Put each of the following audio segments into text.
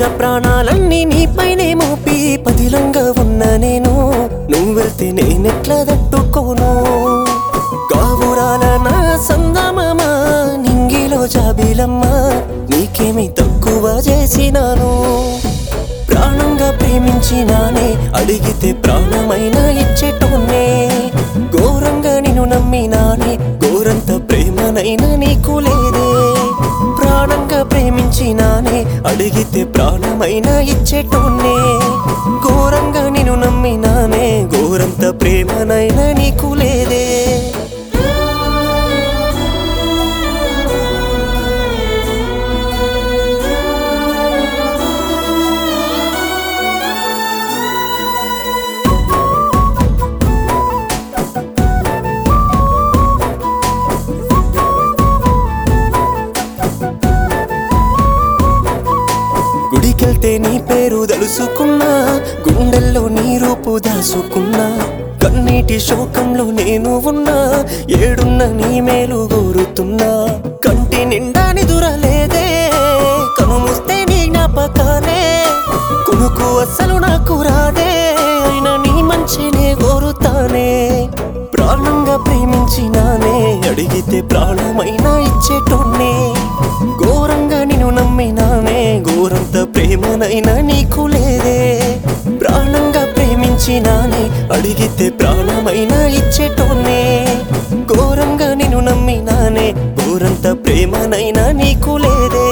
ప్రాణాలన్నీ నీపైనే మోపి పదిలంగా ఉన్న నేను నువ్వు వెళ్తే నేనెట్లా తట్టుకోను కావురాల నా సందమామ నింగిలో జాబిలమ్మ నీకేమి తక్కువ చేసినాను ప్రాణంగా ప్రేమించినానే అడిగితే ప్రాణమైనా ఇచ్చేటోన్నే ఘోరంగా నిన్ను నమ్మినానే ఘోరంత ప్రేమనైనా నీకు లేదే ప్రాణంగా ప్రేమించినానే అడిగితే ప్రాణమైనా ఇచ్చేటోన్నే ఘోరంగా నిన్ను నమ్మినానే ఘోరంత ప్రేమనైనా నీకు లేదే గుడికెళ్తే నీ పేరు తలుసుకున్నా గుండెల్లో నీ రూపు దాసుకున్నా కన్నీటి శోకంలో నేను ఉన్నా ఏడున్న నీ మేలు కోరుతున్నా కంటి నిండా నిదురలేదే కనుమూస్తే నీ జ్ఞాపకాలే కొనుకు అస్సలు నాకు రాదే అయినా నీ మంచినే కోరుతానే ప్రాణంగా ప్రేమించినానే అడిగితే ప్రాణమైనా ఇచ్చేటోన్నే ఘోరంగా నిన్ను నమ్మినానే ఘోరంత ప్రేమనైనా నీకు లేదే ప్రాణంగా ప్రేమించినానే అడిగితే ప్రాణమైనా ఇచ్చేటోన్నే ఘోరంగా నిన్ను నమ్మినానే ఘోరంత ప్రేమనైనా నీకు లేదే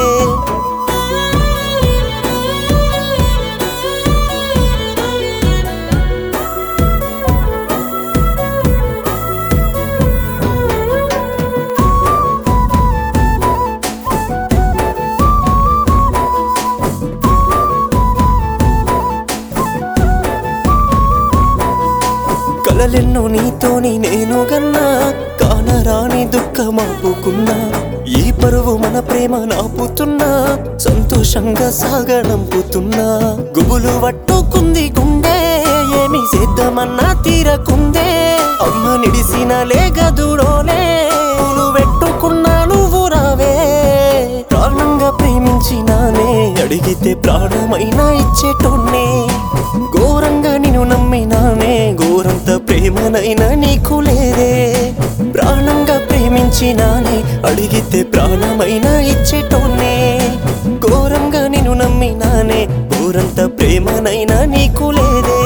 కలలెన్నో నీతోని నేను గన్నా కానరాని దుఃఖమాపుకున్నా ఈ పరువు మన ప్రేమ నాపుతున్నా సంతోషంగా సాగనంపుతున్నా గుబులు పట్టుకుంది గుండె ఏమి చేద్దామన్నా తీరకుందే అమ్మ నిడిసిన లేగదుడోలే పూలు పెట్టుకున్నా నువ్వు రావే ప్రాణంగా ప్రేమించినానే అడిగితే ప్రాణమైనా ఇచ్చేటోన్నే ఘోరంగా నిన్ను నమ్మినానే ఘోరంత ప్రేమనైనా నీకు లేదే ప్రాణంగా ప్రేమించినానే అడిగితే ప్రాణమైనా ఇచ్చేటోన్నే ఘోరంగా నిన్ను నమ్మినానే ఘోరంత ప్రేమనైనా నీకు లేదే